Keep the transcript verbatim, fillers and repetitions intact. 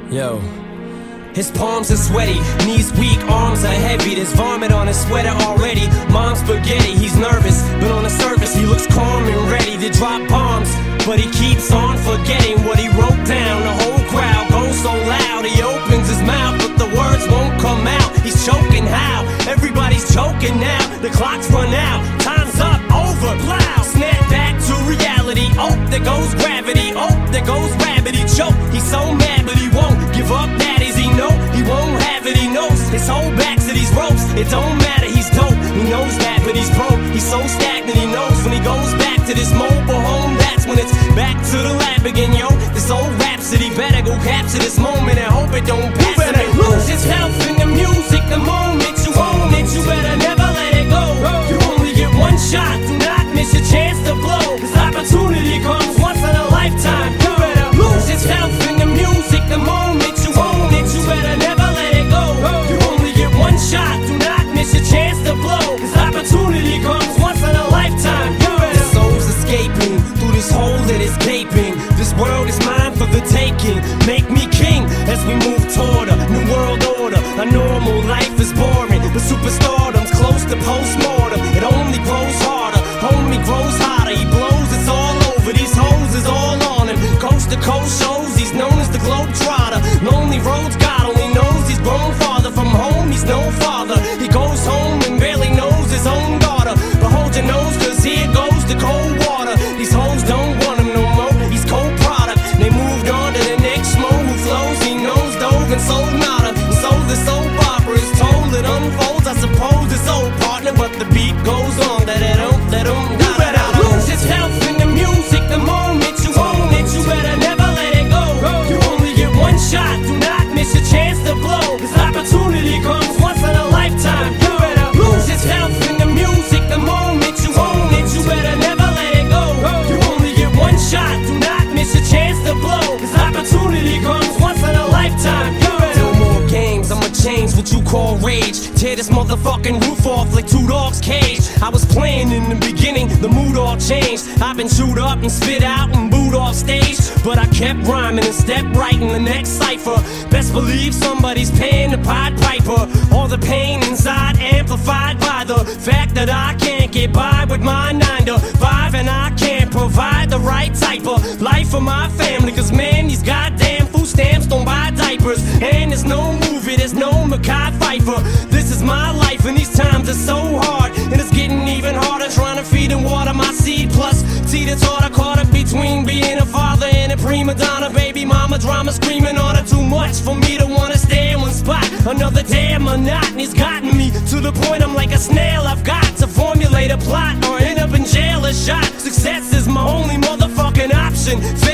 Yo. His palms are sweaty, knees weak, arms are heavy. There's vomit on his sweater already. Mom's spaghetti, he's nervous, but on the surface he looks calm and ready to drop bombs. But he keeps on forgetting what he wrote down. The whole crowd goes so loud, he opens his mouth, but the words won't come out. He's choking how? Everybody's choking now. The clock's run out, time's up, over, loud. Snap back to reality, oh, there goes gravity. Oh, there goes rabbit, he choke. He's so mad, but he won't give up. That is he know, he won't have it, he knows. His whole back to these ropes, it don't matter, he's dope. He knows that, but he's broke. He's so stagnant, he knows when he goes back to this mobile home, that's when it's back to the lab again, yo. This old rhapsody better go capture this moment and hope it don't pass him and lose his health in the music. The moment you own it, you better never let it go. You only get one shot, do not miss your chance to blow. Cause opportunity comes once in a lifetime. You better lose his health in the music. The moment you own it, you better never let it go. You only get one shot, do not miss your chance to blow. Cause opportunity comes once in a lifetime. You better. His soul's escaping through this hole that is gaping. This world is mine for the taking. Make me king as we move toward a new world order. A normal life is boring, but superstardom's close to postmortem. It only grows harder, homie grows hotter. He blows, it's all over, these hoes is all on him. Coast to coast shows, he's known as the Globetrotter. Lonely roads, God only knows he's grown farther from home. He's no father, he goes home and barely knows his own daughter. But hold your nose, cause here goes the cold water. These hoes don't want him no more, he's cold product. They moved on to the next schmo who flows. He knows dove and sold nada. So the soap opera is told, it unfolds. I suppose it's old partner, but the beat goes on. That it don't, that don't, you better lose his health in the music. The moment you own it, you better never let it go. You only get one shot, do not miss your chance to blow. Cause opportunity comes once in a lifetime. You better lose his health in the music. The moment you own it, you better never let it go. You only get one shot, do not miss your chance to blow. Cause opportunity comes once in a lifetime. You better. No more games, I'ma change what you call rage. Tear this motherfucking roof off like two dogs' cage. I was playing in the beginning, the mood all changed. I've been chewed up and spit out and booed off stage, but I kept rhyming and stepped right in the next cipher. Best believe somebody's paying the Pied Piper. All the pain inside amplified by the fact that I can't get by with my nine to five, and I can't provide the right type of life for my family. Cause man, these goddamn food stamps don't buy diapers, and there's no movie, there's no Mekhi Phifer. This is my life and these times are so hard, and it's getting even harder trying to feed and water my seed. Plus teeter-totter caught up between being a father and a prima donna. Baby mama drama screaming on her, too much for me to wanna stay in one spot. Another damn monotony's gotten me to the point I'm like a snail. I've got to formulate a plot or end up in jail or shot. Success is my only motherfucking option.